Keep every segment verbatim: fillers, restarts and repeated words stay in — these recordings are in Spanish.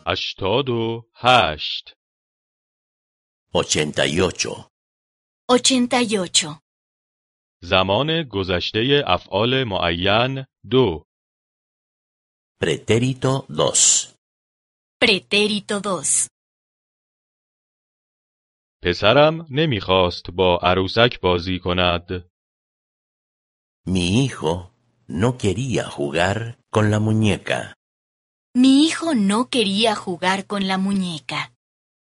هشتاد و هشت. ochenta y ocho. ochenta y ocho. زمان گذشته افعال معین دو. Pretérito dos. Pretérito dos. پسرم نمیخواست با عروسک بازی کند. Mi hijo no quería jugar con la muñeca. Mi hijo no quería jugar con la muñeca.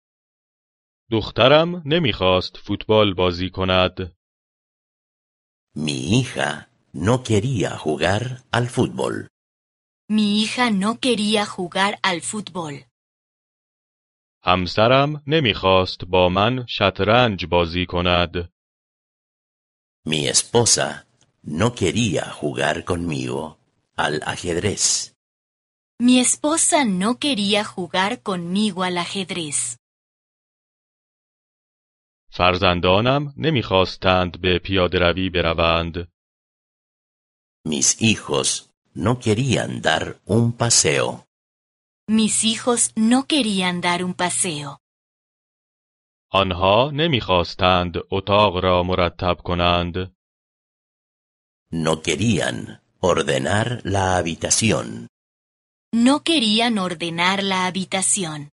دخترم نمیخواست فوتبال بازی کند. Mi hija no quería jugar al fútbol. Mi hija no quería jugar al fútbol. همسرم نمیخواست با من شطرنج بازی کند. Mi esposa no quería jugar conmigo al ajedrez. Mi esposa no quería jugar conmigo al ajedrez. فرزندانم نمیخواستند به پیاده‌روی بروند. Mis hijos no querían dar un paseo. Mis hijos no querían dar un paseo. آنها نمیخواستند اتاق را مرتب کنند. No querían ordenar la habitación. No querían ordenar la habitación.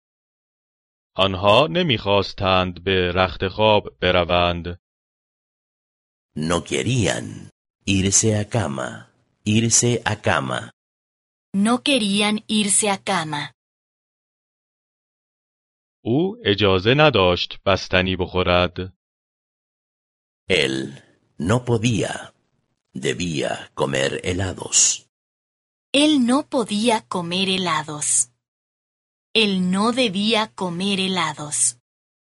آنها نمیخواستند به رخت خواب بروند. No querían irse a cama, irse a cama. No querían irse a cama. او اجازه نداشت بستنی بخورد. Él no podía, debía comer helados. Él no podía comer helados. Él no debía comer helados.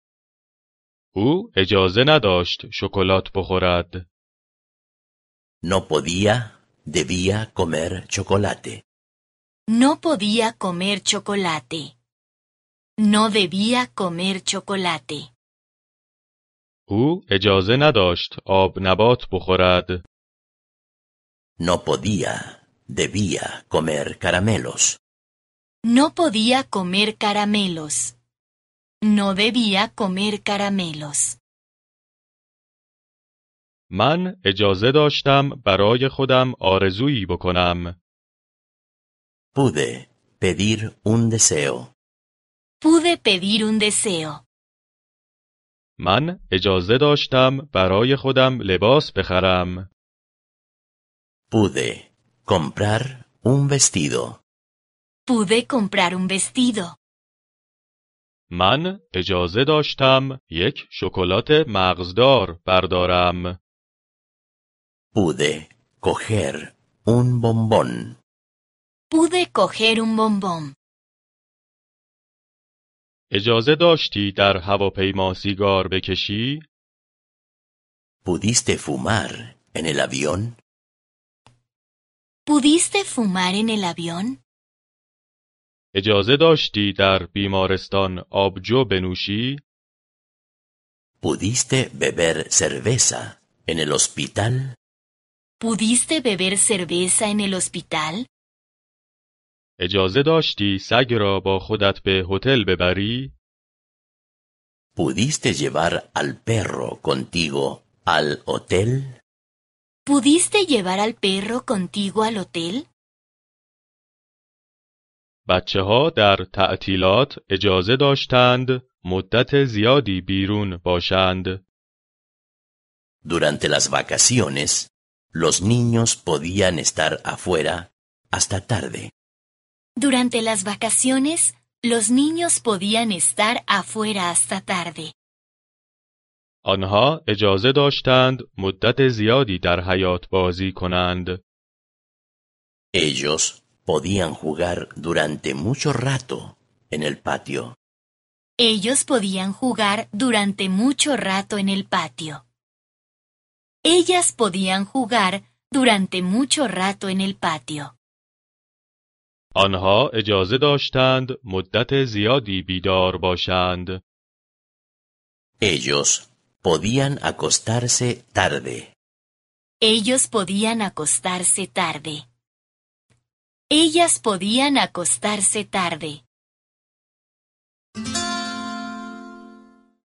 او اجازه نداشت شکلات بخورد. No podía, debía comer chocolate. No podía comer chocolate. No debía comer chocolate. او اجازه نداشت آب نبات بخورد. No podía, debía comer caramelos. No podía comer caramelos. No debía comer caramelos. من اجازه داشتم برای خودم آرزویی بکنم. Pude pedir un deseo. Pude pedir un deseo. من اجازه داشتم برای خودم لباس بخرم. Pude comprar un vestido. Pude comprar un vestido. من اجازه داشتم یک شکلات مغزدار بردارم. Pude coger un bombón. Pude coger un bombón. اجازه داشتی در هواپیما سیگار بکشی؟ ¿Pudiste fumar en el avión? ¿Pudiste fumar en el avión? اجازه داشتی در بیمارستان آبجو بنوشی؟ ¿Pudiste beber cerveza en el hospital? ¿Pudiste beber cerveza en el hospital? اجازه داشتی سگ را با خودت به هتل ببری؟ ¿Pudiste llevar al perro contigo al hotel? ¿Pudiste llevar al perro contigo al hotel? بچه ها در تعطیلات اجازه داشتند مدت زیادی بیرون باشند. Durante las vacaciones, los niños podían estar afuera hasta tarde. Durante las vacaciones, los niños podían estar afuera hasta tarde. آنها اجازه داشتند مدت زیادی در حیاط بازی کنند. Ellos podían jugar durante mucho rato en el patio. Ellos podían jugar durante mucho rato en el patio. Ellas podían jugar durante mucho rato en el patio. آنها اجازه داشتند مدت زیادی بیدار باشند. Ellos podían acostarse tarde. Ellos podían acostarse tarde. Ellas podían acostarse tarde.